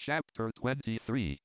Chapter 23.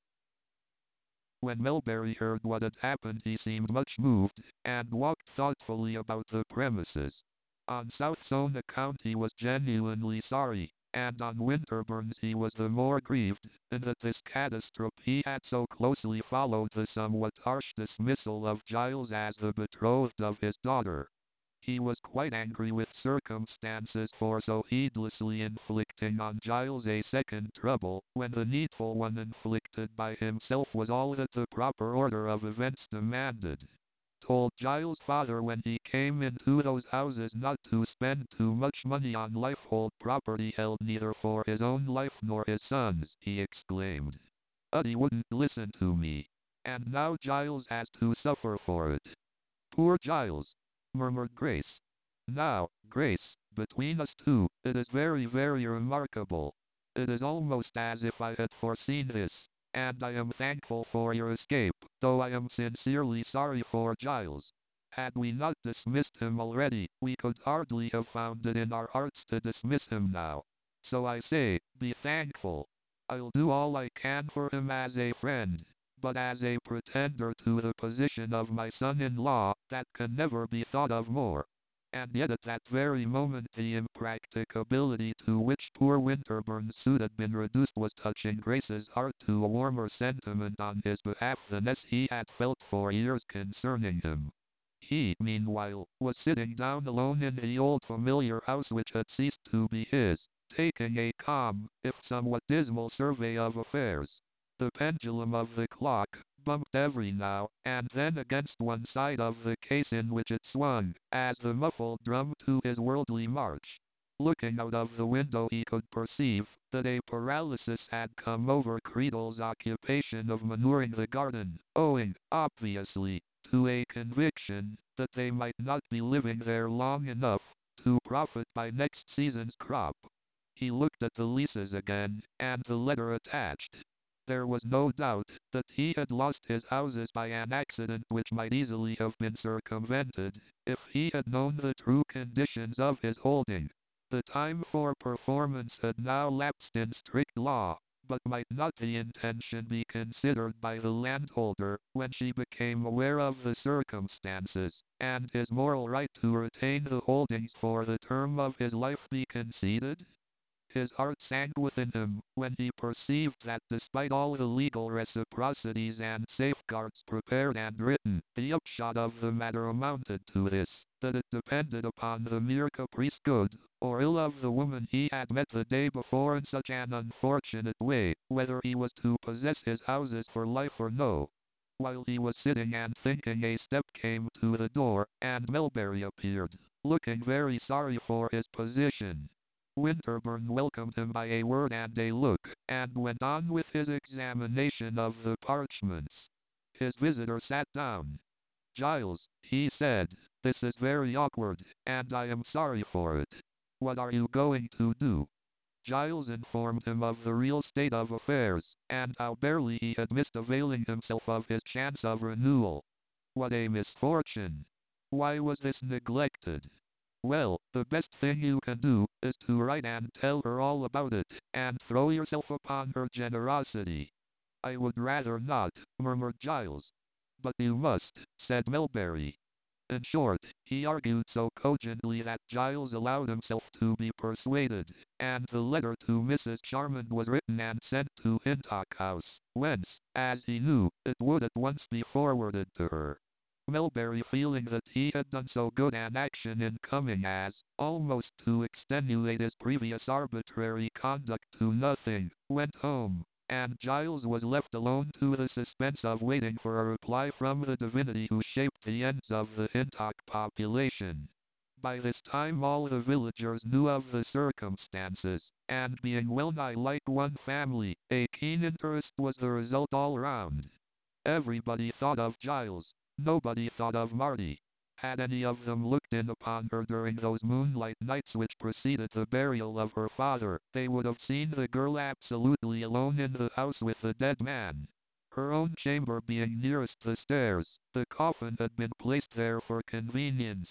When Melbury heard what had happened he seemed much moved, and walked thoughtfully about the premises. On South's own account he was genuinely sorry, and on Winterburn's he was the more grieved, in that this catastrophe he had so closely followed the somewhat harsh dismissal of Giles as the betrothed of his daughter. He was quite angry with circumstances for so heedlessly inflicting on Giles a second trouble, when the needful one inflicted by himself was all that the proper order of events demanded. Told Giles' father when he came into those houses not to spend too much money on lifehold property held neither for his own life nor his son's, he exclaimed. He wouldn't listen to me. And now Giles has to suffer for it. Poor Giles, murmured Grace. Now, Grace, between us two, it is very, very remarkable. It is almost as if I had foreseen this, and I am thankful for your escape, though I am sincerely sorry for Giles. Had we not dismissed him already, we could hardly have found it in our hearts to dismiss him now. So I say, be thankful. I'll do all I can for him as a friend, but as a pretender to the position of my son-in-law, that can never be thought of more. And yet at that very moment the impracticability to which poor Winterburn's suit had been reduced was touching Grace's heart to a warmer sentiment on his behalf than as he had felt for years concerning him. He, meanwhile, was sitting down alone in the old familiar house which had ceased to be his, taking a calm, if somewhat dismal survey of affairs. The pendulum of the clock bumped every now and then against one side of the case in which it swung, as the muffled drum to his worldly march. Looking out of the window he could perceive that a paralysis had come over Creedle's occupation of manuring the garden, owing, obviously, to a conviction that they might not be living there long enough to profit by next season's crop. He looked at the leases again, and the letter attached. There was no doubt that he had lost his houses by an accident which might easily have been circumvented, if he had known the true conditions of his holding. The time for performance had now lapsed in strict law, but might not the intention be considered by the landholder, when she became aware of the circumstances, and his moral right to retain the holdings for the term of his life be conceded? His heart sank within him when he perceived that despite all the legal reciprocities and safeguards prepared and written, the upshot of the matter amounted to this, that it depended upon the mere caprice good or ill of the woman he had met the day before in such an unfortunate way, whether he was to possess his houses for life or no. While he was sitting and thinking a step came to the door, and Melbury appeared, looking very sorry for his position. Winterburn welcomed him by a word and a look, and went on with his examination of the parchments. His visitor sat down. Giles, he said, this is very awkward, and I am sorry for it. What are you going to do? Giles informed him of the real state of affairs, and how barely he had missed availing himself of his chance of renewal. What a misfortune! Why was this neglected? Well, the best thing you can do is to write and tell her all about it, and throw yourself upon her generosity. I would rather not, murmured Giles. But you must, said Melbury. In short, he argued so cogently that Giles allowed himself to be persuaded, and the letter to Mrs. Charmond was written and sent to Hintock House, whence, as he knew, it would at once be forwarded to her. Melbury, feeling that he had done so good an action in coming as, almost to extenuate his previous arbitrary conduct to nothing, went home, and Giles was left alone to the suspense of waiting for a reply from the divinity who shaped the ends of the Hintock population. By this time all the villagers knew of the circumstances, and being well nigh like one family, a keen interest was the result all round. Everybody thought of Giles. Nobody thought of Marty. Had any of them looked in upon her during those moonlight nights which preceded the burial of her father, they would have seen the girl absolutely alone in the house with the dead man. Her own chamber being nearest the stairs, the coffin had been placed there for convenience,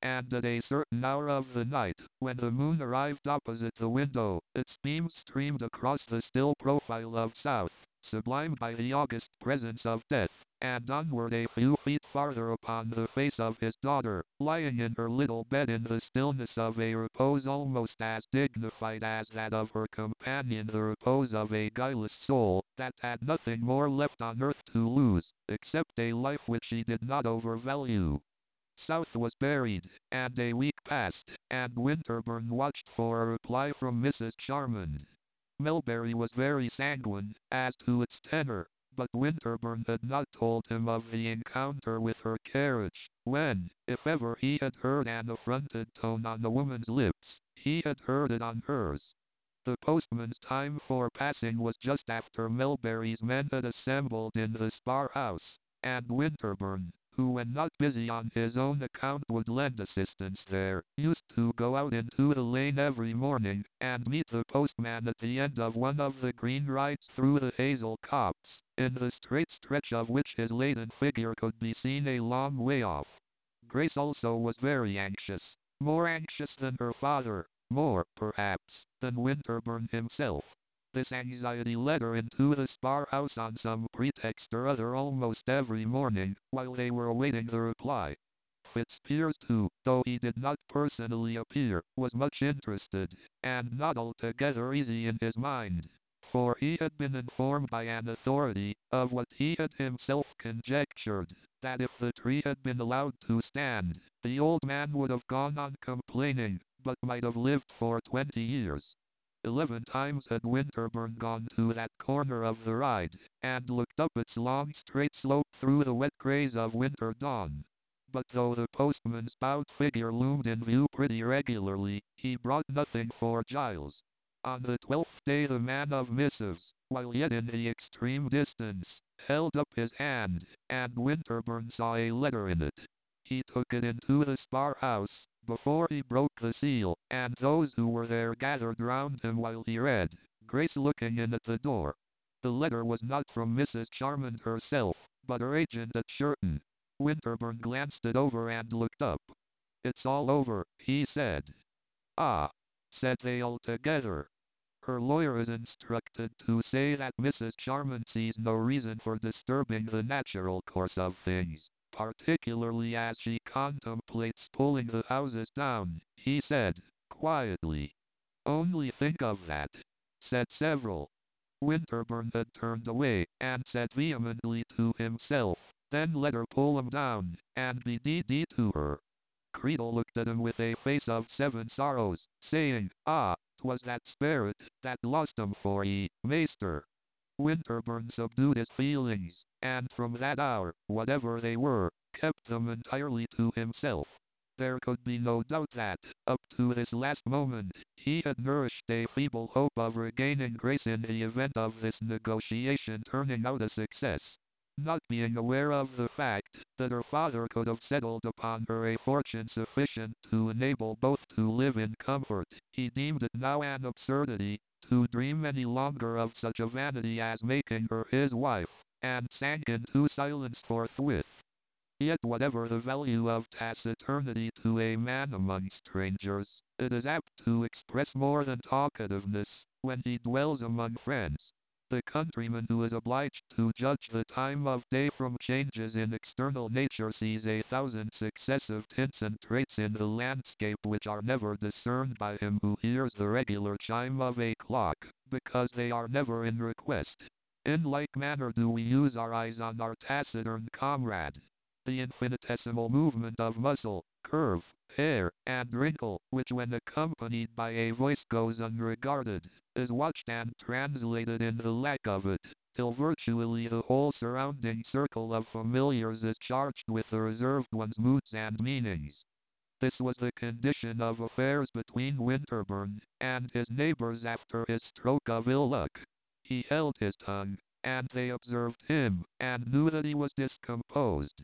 and at a certain hour of the night, when the moon arrived opposite the window, its beams streamed across the still profile of South, sublimed by the august presence of death, and onward a few feet farther upon the face of his daughter, lying in her little bed in the stillness of a repose almost as dignified as that of her companion, the repose of a guileless soul, that had nothing more left on earth to lose, except a life which she did not overvalue. South was buried, and a week passed, and Winterbourne watched for a reply from Mrs. Charmond. Melbury was very sanguine as to its tenor, but Winterbourne had not told him of the encounter with her carriage, when, if ever he had heard an affronted tone on a woman's lips, he had heard it on hers. The postman's time for passing was just after Melbury's men had assembled in the spar house, and Winterbourne, who when not busy on his own account would lend assistance there, used to go out into the lane every morning, and meet the postman at the end of one of the green rides through the hazel copse, in the straight stretch of which his laden figure could be seen a long way off. Grace also was very anxious, more anxious than her father, more, perhaps, than Winterbourne himself. This anxiety led her into the spar house on some pretext or other almost every morning, while they were awaiting the reply. Fitzpiers too, though he did not personally appear, was much interested, and not altogether easy in his mind. For he had been informed by an authority, of what he had himself conjectured, that if the tree had been allowed to stand, the old man would have gone on complaining, but might have lived for 20 years. 11 times had Winterbourne gone to that corner of the ride, and looked up its long straight slope through the wet greys of winter dawn. But though the postman's bowed figure loomed in view pretty regularly, he brought nothing for Giles. On the 12th day the man of missives, while yet in the extreme distance, held up his hand, and Winterbourne saw a letter in it. He took it into the spar house, before he broke the seal, and those who were there gathered round him while he read, Grace looking in at the door. The letter was not from Mrs. Charmond herself, but her agent at Shurton. Winterbourne glanced it over and looked up. "It's all over," he said. "Ah," said they all together. "Her lawyer is instructed to say that Mrs. Charmond sees no reason for disturbing the natural course of things, particularly as she contemplates pulling the houses down," he said, quietly. "Only think of that," said several. Winterbourne had turned away, and said vehemently to himself, "Then let her pull 'em down, and be d.d. to her." Creedle looked at him with a face of 7 sorrows, saying, "Ah, 'twas that spirit that lost 'em for ye, maester." Winterbourne subdued his feelings, and from that hour, whatever they were, kept them entirely to himself. There could be no doubt that, up to this last moment, he had nourished a feeble hope of regaining Grace in the event of this negotiation turning out a success. Not being aware of the fact that her father could have settled upon her a fortune sufficient to enable both to live in comfort, he deemed it now an absurdity to dream any longer of such a vanity as making her his wife, and sank into silence forthwith. Yet whatever the value of taciturnity to a man among strangers, it is apt to express more than talkativeness, when he dwells among friends. The countryman who is obliged to judge the time of day from changes in external nature sees 1,000 successive tints and traits in the landscape which are never discerned by him who hears the regular chime of a clock, because they are never in request. In like manner do we use our eyes on our taciturn comrade. The infinitesimal movement of muscle, curve, hair, and wrinkle, which when accompanied by a voice goes unregarded, is watched and translated in the lack of it, till virtually the whole surrounding circle of familiars is charged with the reserved one's moods and meanings. This was the condition of affairs between Winterbourne and his neighbors after his stroke of ill luck. He held his tongue, and they observed him, and knew that he was discomposed.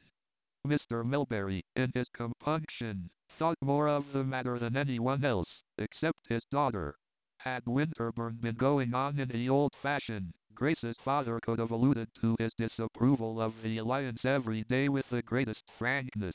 Mr. Melbury, in his compunction, thought more of the matter than anyone else, except his daughter. Had Winterbourne been going on in the old fashion, Grace's father could have alluded to his disapproval of the alliance every day with the greatest frankness.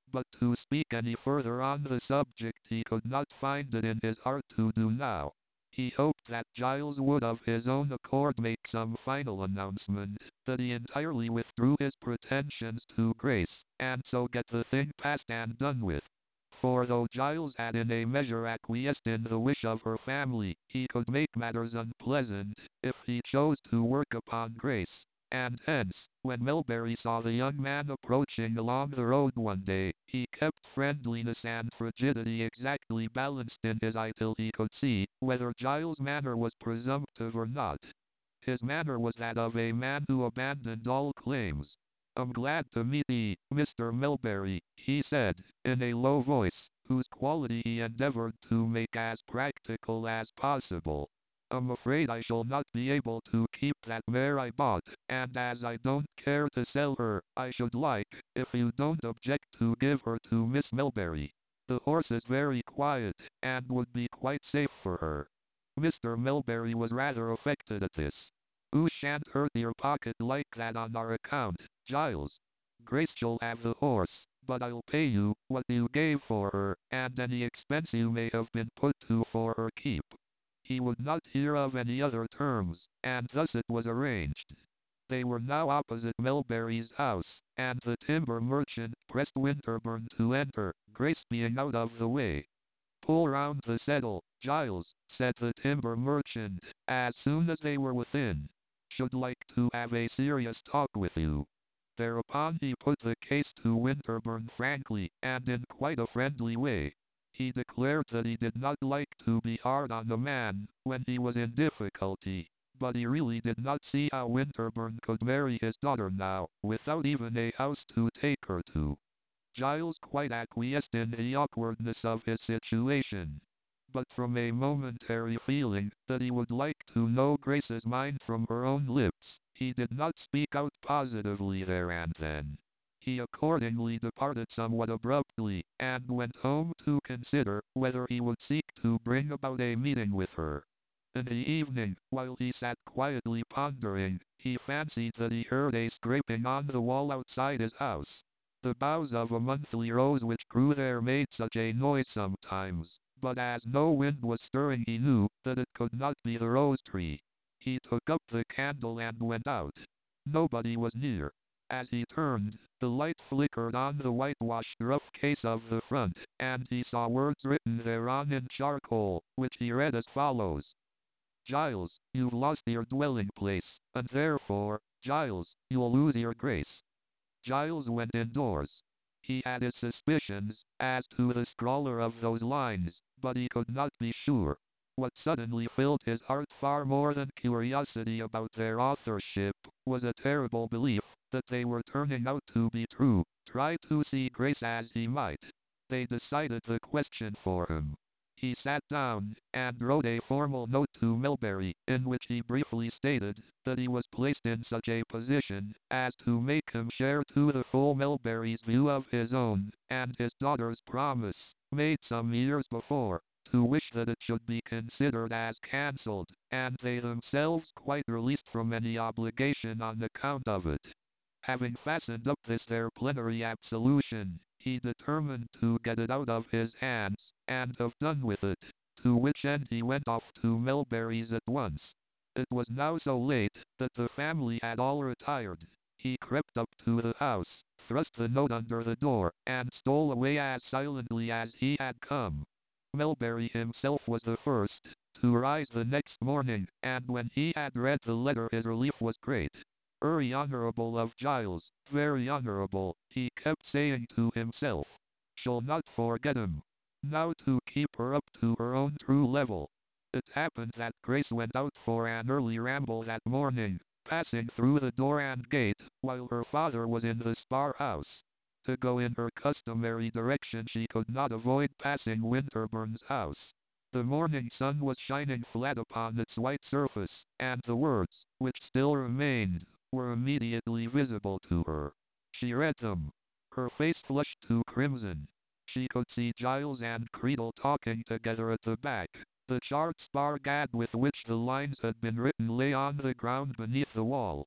but to speak any further on the subject he could not find it in his heart to do now. He hoped that Giles would of his own accord make some final announcement, that he entirely withdrew his pretensions to Grace, and so get the thing past and done with. For though Giles had in a measure acquiesced in the wish of her family, he could make matters unpleasant, if he chose to work upon Grace. And hence, when Melbury saw the young man approaching along the road one day, he kept friendliness and frigidity exactly balanced in his eye till he could see whether Giles' manner was presumptive or not. His manner was that of a man who abandoned all claims. "I'm glad to meet 'ee, Mr. Melbury," he said, in a low voice, whose quality he endeavored to make as practical as possible. "I'm afraid I shall not be able to keep that mare I bought, and as I don't care to sell her, I should like, if you don't object, to give her to Miss Melbury. The horse is very quiet, and would be quite safe for her." Mr. Melbury was rather affected at this. "Oo shan't hurt your pocket like that on our account, Giles. Grace shall have the horse, but I'll pay you what you gave for her, and any expense you may have been put to for her keep." He would not hear of any other terms, and thus it was arranged. They were now opposite Melbury's house, and the timber merchant pressed Winterbourne to enter, Grace being out of the way. "Pull round the settle, Giles," said the timber merchant, as soon as they were within. "Should like to have a serious talk with you." Thereupon he put the case to Winterbourne frankly, and in quite a friendly way. He declared that he did not like to be hard on a man when he was in difficulty, but he really did not see how Winterbourne could marry his daughter now, without even a house to take her to. Giles quite acquiesced in the awkwardness of his situation, but from a momentary feeling that he would like to know Grace's mind from her own lips, he did not speak out positively there and then. He accordingly departed somewhat abruptly, and went home to consider whether he would seek to bring about a meeting with her. In the evening, while he sat quietly pondering, he fancied that he heard a scraping on the wall outside his house. The boughs of a monthly rose which grew there made such a noise sometimes, but as no wind was stirring he knew that it could not be the rose tree. He took up the candle and went out. Nobody was near. As he turned, the light flickered on the whitewashed rough case of the front, and he saw words written thereon in charcoal, which he read as follows: "Giles, you've lost your dwelling place, and therefore, Giles, you'll lose your Grace." Giles went indoors. He had his suspicions as to the scrawler of those lines, but he could not be sure. What suddenly filled his heart far more than curiosity about their authorship was a terrible belief that they were turning out to be true. Try to see Grace as he might, they decided the question for him. He sat down, and wrote a formal note to Melbury, in which he briefly stated that he was placed in such a position as to make him share to the full Melbury's view of his own and his daughter's promise, made some years before, to wish that it should be considered as cancelled, and they themselves quite released from any obligation on account of it. Having fastened up this their plenary absolution, he determined to get it out of his hands, and have done with it, to which end he went off to Melbury's at once. It was now so late that the family had all retired. He crept up to the house, thrust the note under the door, and stole away as silently as he had come. Melbury himself was the first to rise the next morning, and when he had read the letter his relief was great. "Very honorable of Giles, very honorable," he kept saying to himself. "Shall not forget him. Now to keep her up to her own true level." It happened that Grace went out for an early ramble that morning, passing through the door and gate, while her father was in the spar house. To go in her customary direction she could not avoid passing Winterbourne's house. The morning sun was shining flat upon its white surface, and the words, which still remained, were immediately visible to her. She read them. Her face flushed to crimson. She could see Giles and Creedle talking together at the back. The charred spar gad with which the lines had been written lay on the ground beneath the wall.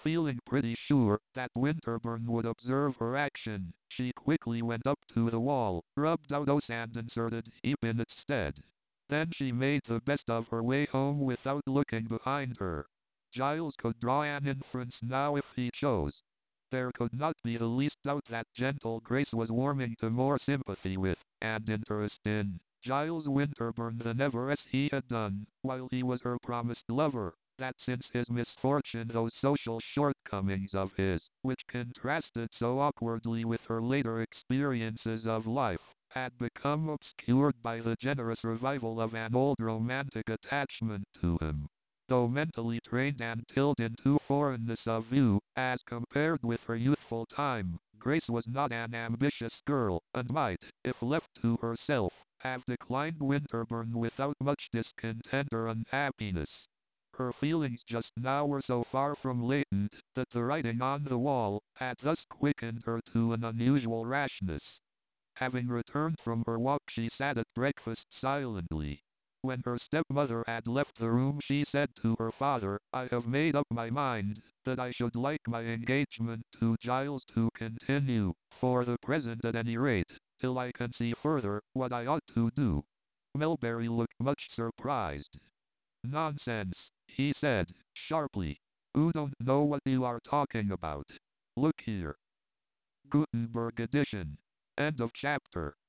Feeling pretty sure that Winterbourne would observe her action, she quickly went up to the wall, rubbed out Os and inserted Heap in its stead. Then she made the best of her way home without looking behind her. Giles could draw an inference now if he chose. There could not be the least doubt that gentle Grace was warming to more sympathy with, and interest in, Giles Winterbourne than ever as he had done, while he was her promised lover. That since his misfortune those social shortcomings of his, which contrasted so awkwardly with her later experiences of life, had become obscured by the generous revival of an old romantic attachment to him. Though mentally trained and tilled into foreignness of view, as compared with her youthful time, Grace was not an ambitious girl, and might, if left to herself, have declined Winterbourne without much discontent or unhappiness. Her feelings just now were so far from latent that the writing on the wall had thus quickened her to an unusual rashness. Having returned from her walk, she sat at breakfast silently. When her stepmother had left the room, she said to her father, "I have made up my mind that I should like my engagement to Giles to continue, for the present at any rate, till I can see further what I ought to do." Melbury looked much surprised. "Nonsense," he said, sharply. "You don't know what you are talking about. Look here. Gutenberg edition. End of chapter.